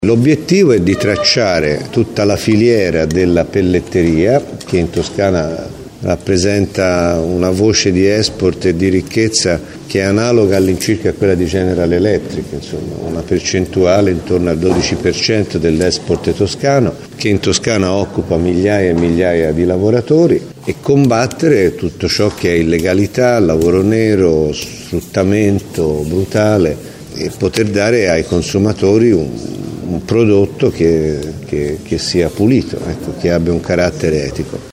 L'obiettivo è di tracciare tutta la filiera della pelletteria, che in Toscana rappresenta una voce di export e di ricchezza che è analoga all'incirca a quella di General Electric, insomma, una percentuale intorno al 12% dell'export toscano, che in Toscana occupa migliaia e migliaia di lavoratori, e combattere tutto ciò che è illegalità, lavoro nero, sfruttamento brutale, e poter dare ai consumatori un prodotto che sia pulito, ecco, che abbia un carattere etico.